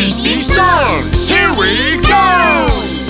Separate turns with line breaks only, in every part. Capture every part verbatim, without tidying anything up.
B C song. Here we go!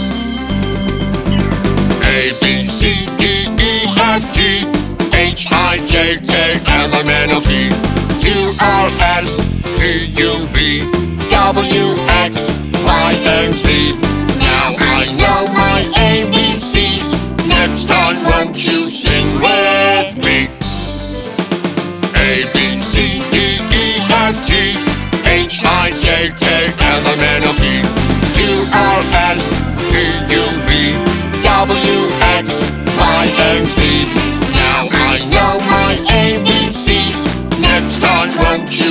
A, B, C, D, E, F, G, H, I, J, K, L, M, N, O, P, Q, R, S, T, U, V, W, X, Y, and Z. Now I know my A B Cs. Next time won't you sing with me? A, B, C, D, E, F, G, H, I, J, K, L, M, N, O, P, Q, R, S, T, U, V, W, X, Y, and Z. Now I know my A B Cs. Next time won't you